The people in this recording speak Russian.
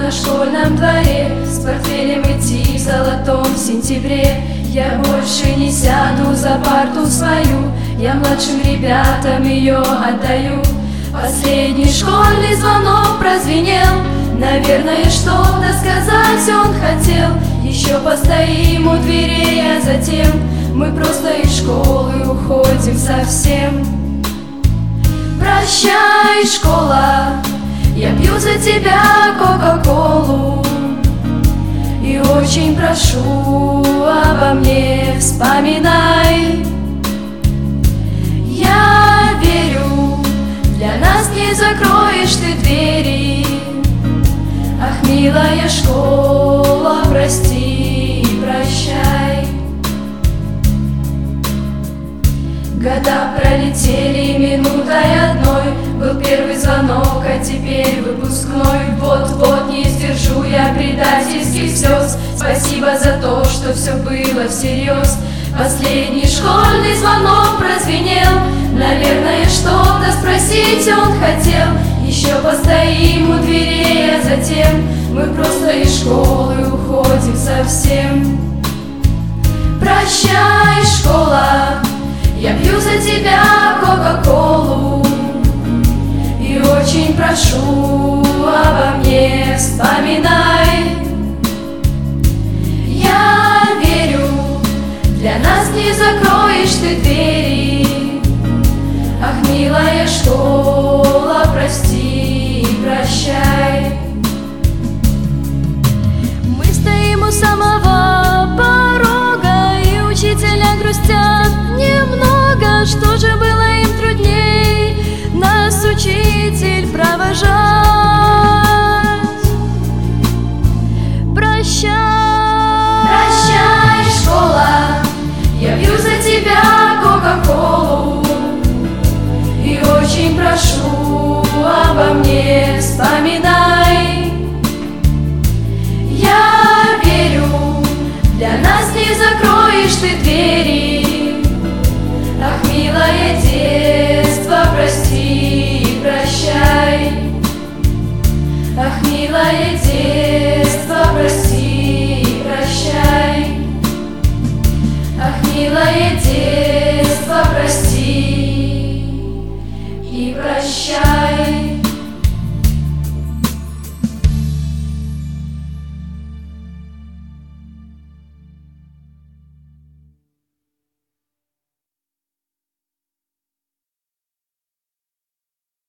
на школьном дворе, с портфелем идти в золотом сентябре. Я больше не сяду за парту свою, я младшим ребятам ее отдаю. Последний школьный звонок прозвенел, наверное, что-то сказать он хотел. Еще постоим у дверей, а затем мы просто из школы уходим совсем. Прощай, школа, я пью за тебя кока-колу, и очень прошу, обо мне вспоминай. Я верю, для нас не закроешь ты двери. Ах, милая школа, прости и прощай. Года пролетели минутой одной, был первый звонок, а теперь выпускной. Вот-вот не сдержу я предательских слез. Спасибо за то, что все было всерьез. Последний школьный звонок прозвенел, наверное, что-то спросить он хотел. Еще постоим у дверей, а затем мы просто из школы уходим совсем. Прощай, школа, я пью за тебя кока-колу, и очень прошу, обо мне вспоминай. Я верю, для нас не закроешь ты двери. Ах, милая школа, прости и прощай. Мы стоим у самого порога, и учителя грустят немного. Что же было им трудней нас, учитель, провожать? Прощай, прощай, школа, я пью за тебя кока-колу, и очень прошу, обо мне вспоминай.